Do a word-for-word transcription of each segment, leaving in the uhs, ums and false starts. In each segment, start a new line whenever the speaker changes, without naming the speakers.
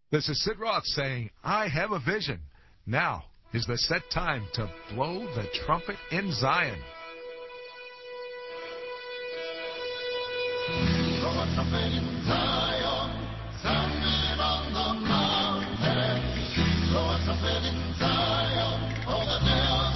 This is Sid Roth saying, I have a vision. Now is the set time to blow the trumpet in Zion.
Blow a trumpet in Zion, sound it on the mountain. Blow a trumpet in Zion, for the day of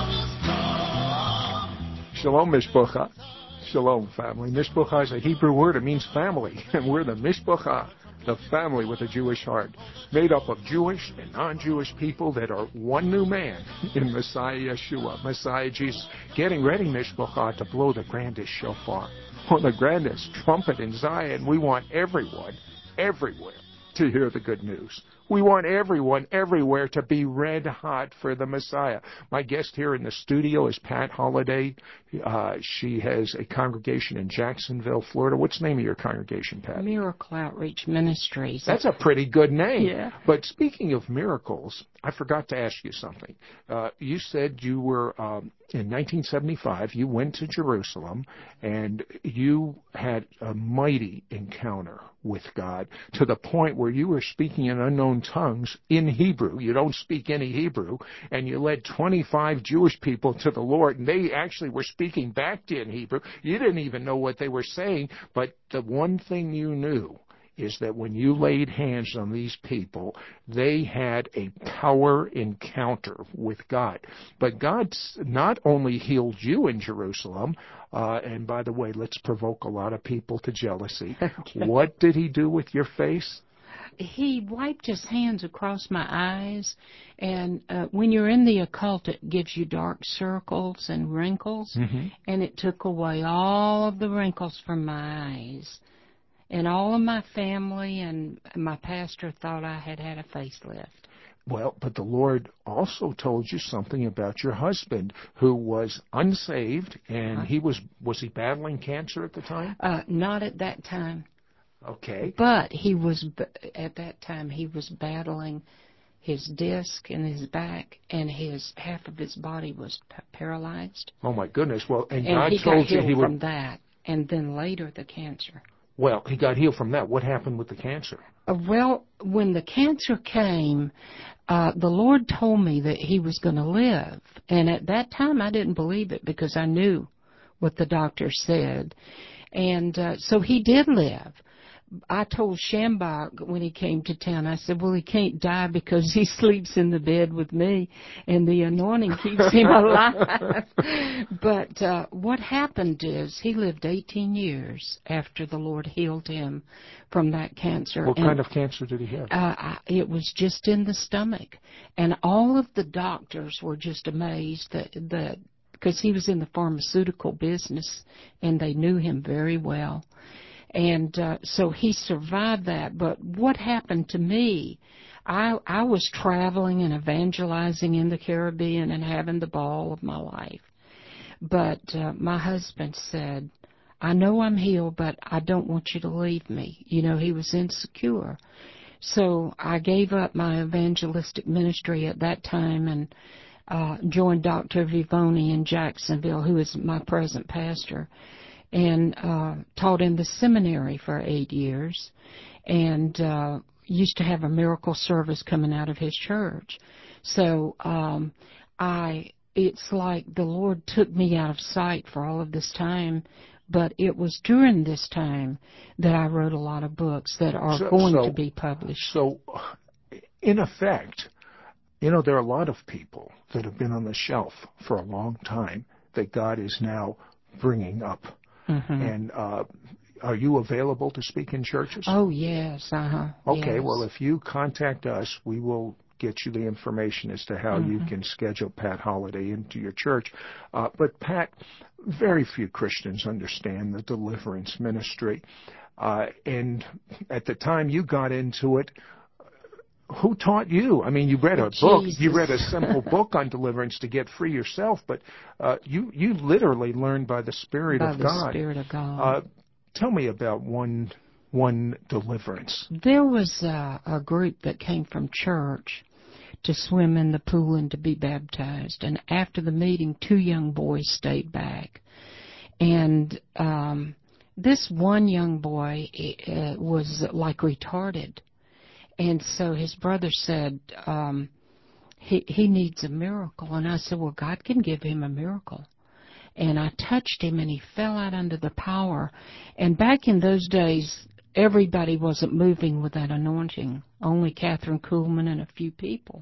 the Lord is come.
Shalom, Mishpocha. Shalom, family. Mishpocha is a Hebrew word. It means family. And we're the Mishpocha, the family with a Jewish heart, made up of Jewish and non-Jewish people that are one new man in Messiah Yeshua, Messiah Jesus, getting ready, Mishpocha, to blow the grandest shofar, or the grandest trumpet in Zion. We want everyone, everywhere, to hear the good news. We want everyone everywhere to be red hot for the Messiah. My guest here in the studio is Pat Holliday. Uh, she has a congregation in Jacksonville, Florida. What's the name of your congregation, Pat?
Miracle Outreach Ministries.
That's a pretty good name.
Yeah.
But speaking of miracles, I forgot to ask you something. Uh, you said you were, um, in nineteen seventy-five, you went to Jerusalem, and you had a mighty encounter with God to the point where you were speaking in unknown tongues in Hebrew. You don't speak any Hebrew, and you led twenty-five Jewish people to the Lord, and they actually were speaking back to you in Hebrew. You didn't even know what they were saying, but the one thing you knew is that when you laid hands on these people, they had a power encounter with God. But God not only healed you in Jerusalem, uh, and by the way, let's provoke a lot of people to jealousy. Okay. What did he do with your face?
He wiped his hands across my eyes, and uh, when you're in the occult, it gives you dark circles and wrinkles, mm-hmm. and it took away all of the wrinkles from my eyes. And all of my family and my pastor thought I had had a facelift.
Well, but the Lord also told you something about your husband, who was unsaved, and he was, was he battling cancer at the time?
Uh, not at that time.
Okay.
But he was, at that time, he was battling his disc in his back, and his half of his body was p- paralyzed.
Oh, my goodness. Well, and,
and
God
he
told
got
you
healed
he would...
from that, and then later the cancer.
Well, he got healed from that. What happened with the cancer?
Uh, well, when the cancer came, uh, the Lord told me that he was going to live. And at that time, I didn't believe it because I knew what the doctor said. And uh, so he did live. I told Shambach when he came to town, I said, well, he can't die because he sleeps in the bed with me, and the anointing keeps him alive. But uh, what happened is he lived eighteen years after the Lord healed him from that cancer.
What
and,
kind of cancer did he have?
Uh, it was just in the stomach. And all of the doctors were just amazed that, that because he was in the pharmaceutical business, and they knew him very well. And uh, so he survived that. But what happened to me, I, I was traveling and evangelizing in the Caribbean and having the ball of my life. But uh, my husband said, I know I'm healed, but I don't want you to leave me. You know, he was insecure. So I gave up my evangelistic ministry at that time and uh, joined Doctor Vivoni in Jacksonville, who is my present pastor, and uh, taught in the seminary for eight years, and uh, used to have a miracle service coming out of his church. So um, I, it's like the Lord took me out of sight for all of this time, but it was during this time that I wrote a lot of books that are
so,
going
so,
to be published.
So, in effect, you know, there are a lot of people that have been on the shelf for a long time that God is now bringing up. Mm-hmm. And uh, are you available to speak in churches?
Oh, yes. Uh-huh.
Okay,
yes.
Well, if you contact us, we will get you the information as to how mm-hmm. you can schedule Pat Holliday into your church. Uh, but, Pat, very few Christians understand the deliverance ministry. Uh, and at the time you got into it, who taught you? I mean, you read a
Jesus.
book, you read a simple book on deliverance to get free yourself, but uh, you you literally learned by the Spirit
by
of
the
God.
By the Spirit of God.
Uh, tell me about one one deliverance.
There was a, a group that came from church to swim in the pool and to be baptized, and after the meeting, two young boys stayed back, and um, this one young boy uh, was like retarded. And so his brother said, um, he, he needs a miracle. And I said, well, God can give him a miracle. And I touched him, and he fell out under the power. And back in those days, everybody wasn't moving with that anointing. Only Catherine Kuhlman and a few people.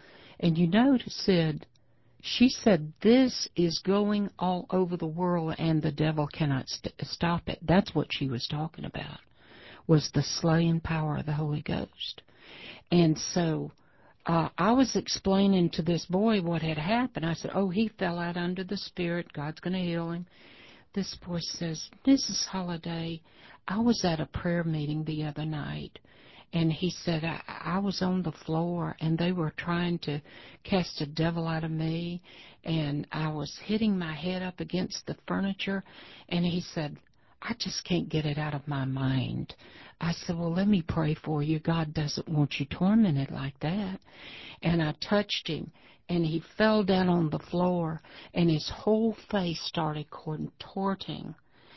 And you notice, Sid, she said, this is going all over the world, and the devil cannot st- stop it. That's what she was talking about, was the slaying power of the Holy Ghost. And so uh, I was explaining to this boy what had happened. I said, oh, he fell out under the Spirit. God's going to heal him. This boy says, Missus Holliday, I was at a prayer meeting the other night, and he said, I, I was on the floor, and they were trying to cast a devil out of me, and I was hitting my head up against the furniture, and he said, I just can't get it out of my mind. I said, well, let me pray for you. God doesn't want you tormented like that. And I touched him, and he fell down on the floor, and his whole face started contorting.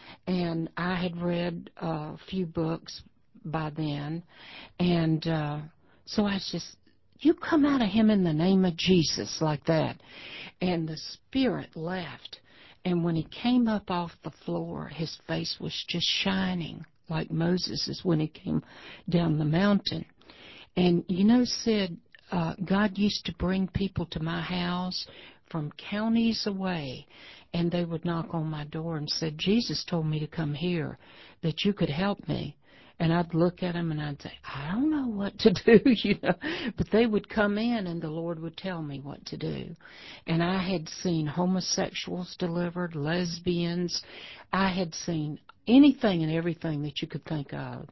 And I had read a few books by then, and uh, so I was just, you come out of him in the name of Jesus, like that. And the spirit left. And when he came up off the floor, his face was just shining like Moses's when he came down the mountain. And you know, Sid, uh, God used to bring people to my house from counties away, and they would knock on my door and said, Jesus told me to come here, that you could help me. And I'd look at them and I'd say, I don't know what to do, you know. But they would come in and the Lord would tell me what to do. And I had seen homosexuals delivered, lesbians. I had seen anything and everything that you could think of.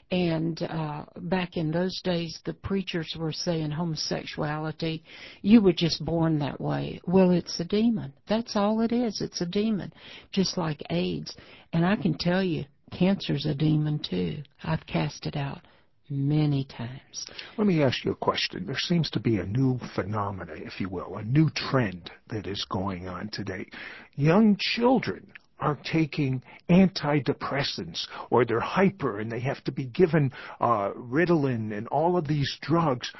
And uh, back in those days, the preachers were saying homosexuality, you were just born that way. Well, it's a demon. That's all it is. It's a demon, just like AIDS. And I can tell you, cancer's a demon, too. I've cast it out many times.
Let me ask you a question. There seems to be a new phenomena, if you will, a new trend that is going on today. Young children are taking antidepressants, or they're hyper and they have to be given uh, Ritalin and all of these drugs.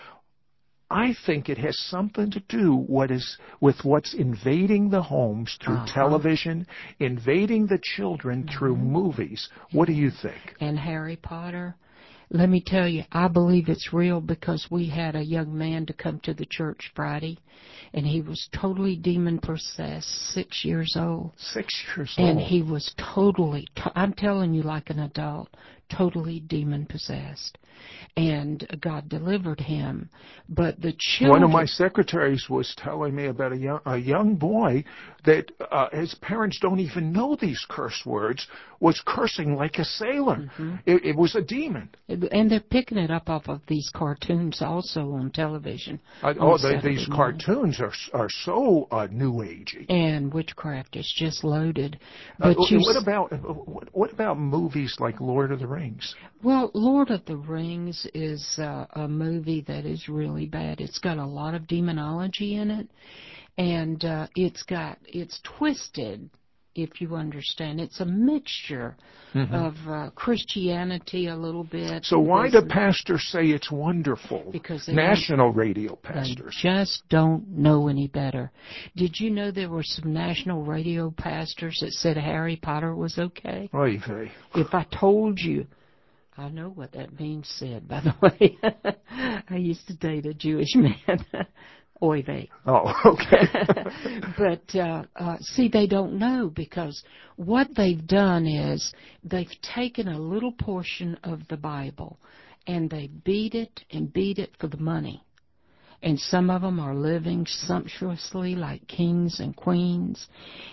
I think it has something to do what is with what's invading the homes through
uh-huh.
television, invading the children mm-hmm. through movies. What do you think?
And Harry Potter. Let me tell you, I believe it's real, because we had a young man to come to the church Friday, and he was totally demon-possessed, six years old.
Six years old.
And he was totally, I'm telling you like an adult, totally demon-possessed. And God delivered him. But the children...
One of my secretaries was telling me about a young, a young boy that uh, his parents don't even know these curse words, was cursing like a sailor. Mm-hmm. It, it was a demon.
And they're picking it up off of these cartoons also on television.
Uh, oh, they, these morning. cartoons are are so uh, new agey.
And witchcraft is just loaded. But
uh,
you
what about what, what about movies like Lord of the Rings?
Well, Lord of the Rings is uh, a movie that is really bad. It's got a lot of demonology in it, and uh, it's got it's twisted. If you understand, it's a mixture mm-hmm. of uh, Christianity a little bit.
So why do pastors say it's wonderful?
Because
national radio pastors
they just don't know any better. Did you know there were some national radio pastors that said Harry Potter was okay?
Oy vey.
If I told you, I know what that means, Sid, by the way. I used to date a Jewish man. Oy vey.
Oh, okay.
But, uh, uh, see, they don't know, because what they've done is they've taken a little portion of the Bible and they beat it and beat it for the money. And some of them are living sumptuously like kings and queens,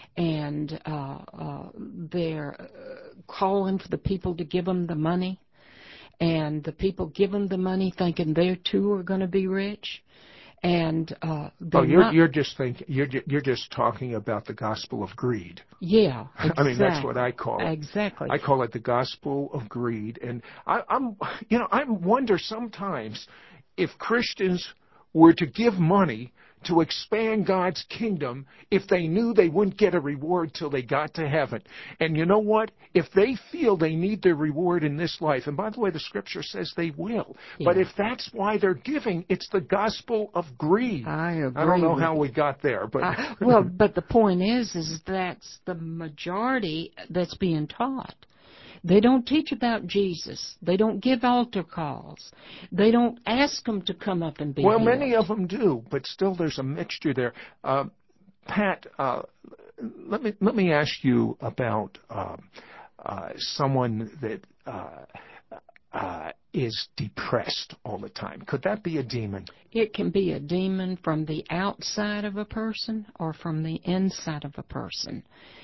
and uh, uh, they're uh, calling for the people to give them the money, and the people give them the money thinking they too are going to be rich. And uh,
oh, you're
not,
you're just thinking you're you're just talking about the gospel of greed.
Yeah, exactly.
I mean, that's what I call it.
Exactly.
I call it the gospel of greed, and I, I'm you know I wonder sometimes if Christians were to give money to expand God's kingdom if they knew they wouldn't get a reward till they got to heaven. And you know what? If they feel they need their reward in this life, and by the way, the Scripture says they will, yeah. but if that's why they're giving, it's the gospel of greed.
I agree.
I don't know
with
how
you.
we got there, but
I, well, but the point is, is that's the majority that's being taught. They don't teach about Jesus. They don't give altar calls. They don't ask them to come up and be
Well,
healed.
many of them do, but still there's a mixture there. Uh, Pat, uh, let me let me ask you about uh, uh, someone that uh, uh, is depressed all the time. Could that be a demon?
It can be a demon from the outside of a person or from the inside of a person.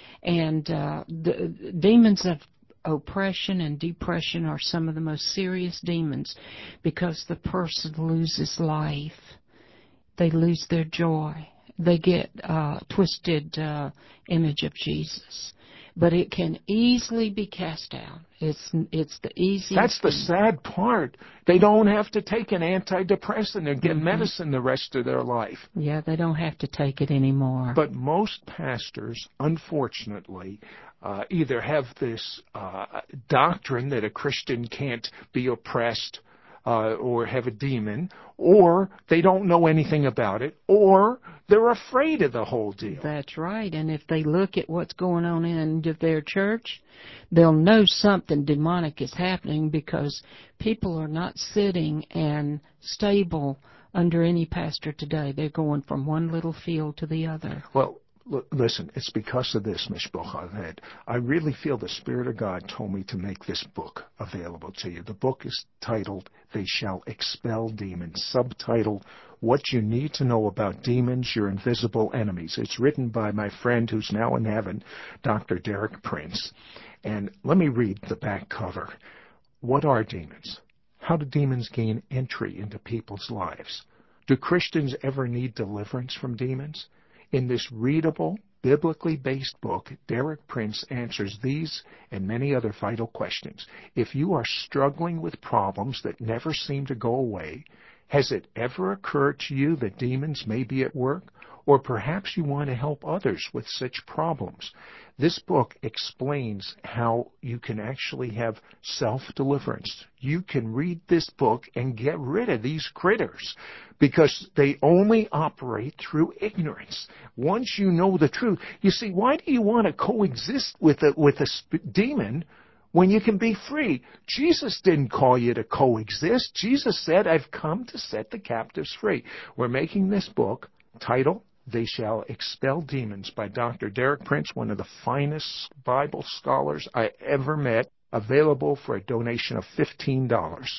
And uh, the demons of oppression and depression are some of the most serious demons because the person loses life. They lose their joy. They get uh, twisted uh, image of Jesus. But it can easily be cast out. It's it's the easiest.
That's the
thing.
sad part. They don't have to take an antidepressant and get
Mm-hmm.
medicine the rest of their life.
Yeah, they don't have to take it anymore.
But most pastors, unfortunately, uh, either have this uh, doctrine that a Christian can't be oppressed uh, or have a demon, or they don't know anything about it, or they're afraid of the whole deal.
That's right. And if they look at what's going on in their church, they'll know something demonic is happening because people are not sitting and stable under any pastor today. They're going from one little field to the other.
Well, l- listen, it's because of this, Mishpocha, that I really feel the Spirit of God told me to make this book available to you. The book is titled, They Shall Expel Demons, subtitled, What You Need to Know About Demons, Your Invisible Enemies. It's written by my friend who's now in heaven, Doctor Derek Prince. And let me read the back cover. What are demons? How do demons gain entry into people's lives? Do Christians ever need deliverance from demons? In this readable, biblically based book, Derek Prince answers these and many other vital questions. If you are struggling with problems that never seem to go away, has it ever occurred to you that demons may be at work? Or perhaps you want to help others with such problems. This book explains how you can actually have self-deliverance. You can read this book and get rid of these critters because they only operate through ignorance. Once you know the truth, you see, why do you want to coexist with a, with a sp- demon when you can be free? Jesus didn't call you to coexist. Jesus said, I've come to set the captives free. We're making this book titled, They Shall Expel Demons by Doctor Derek Prince, one of the finest Bible scholars I ever met, available for a donation of fifteen dollars.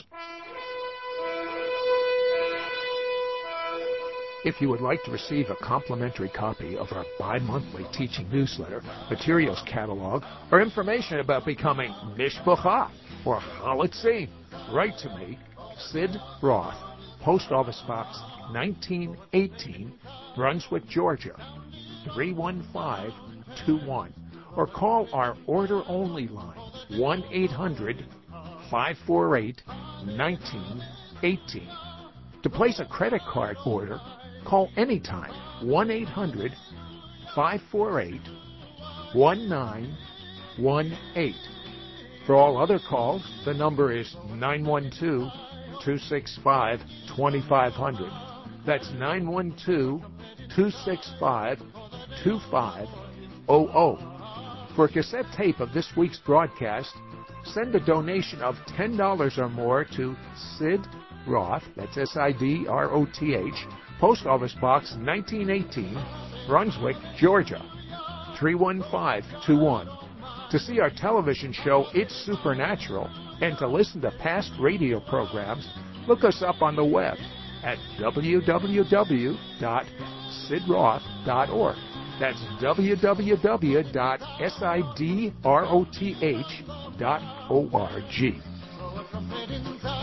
If you would like to receive a complimentary copy of our bi-monthly teaching newsletter, materials catalog, or information about becoming Mishpocha or Halitzi, write to me, Sid Roth, Post Office Box nineteen eighteen, Brunswick, Georgia, three one five two one, or call our order-only line, one eight hundred five four eight one nine one eight. To place a credit card order, call anytime, one eight hundred five four eight one nine one eight. For all other calls, the number is nine one two, two six five, two five zero zero. That's nine one two, two six five, two five zero zero. For a cassette tape of this week's broadcast, send a donation of ten dollars or more to Sid Roth, that's S I D R O T H, Post Office Box nineteen eighteen, Brunswick, Georgia, three one five two one. To see our television show, It's Supernatural, and to listen to past radio programs, look us up on the web at w w w dot sid roth dot org. That's w w w dot sid roth dot org.